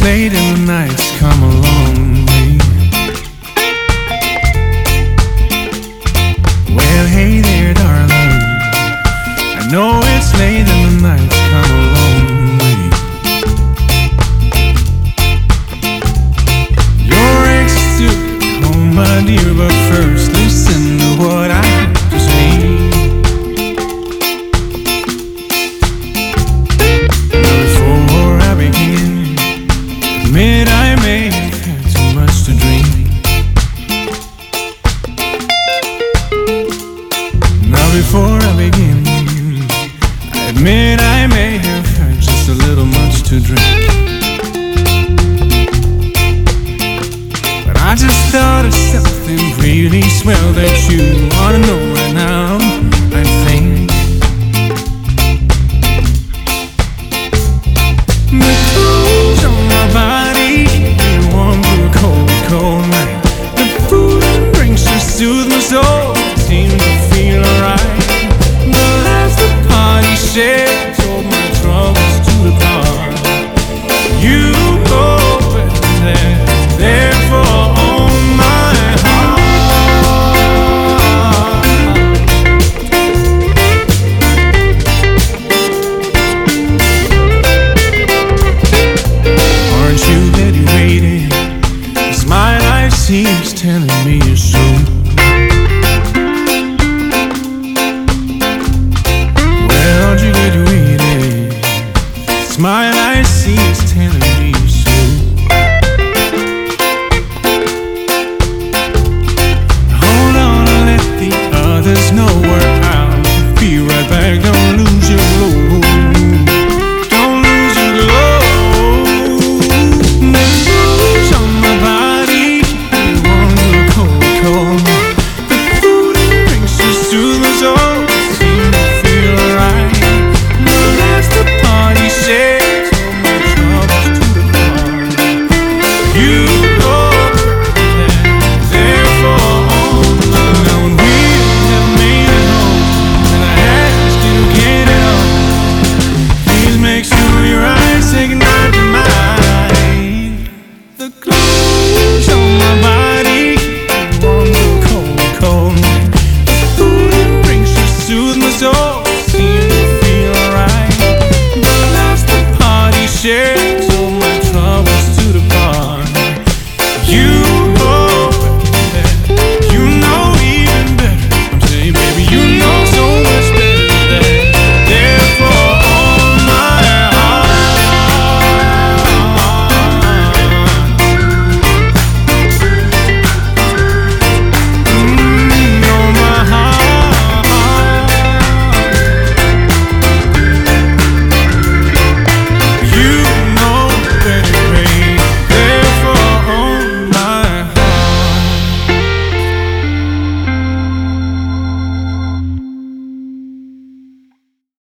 late and the night's come along, babe. Well, hey there, darling, I know it's late and the night's come along, babe. You're anxious to get home, my dear, but first listen to what I have to say. Admit I may have had too much to drink. Now before I begin, I admit I may have had just a little much to drink. But I just thought of something really swell that you ought to know right now, I think. The clothes on my body, the warm through a cold, cold night. The food and drinks just soothe my soul, seem to feel alright. The last the party shared told my troubles to depart. You open there, therefore on my heart. Aren't you glad you waited? 'Cause my life seems telling me so. Well, aren't you glad you waited? 'Cause my life seems telling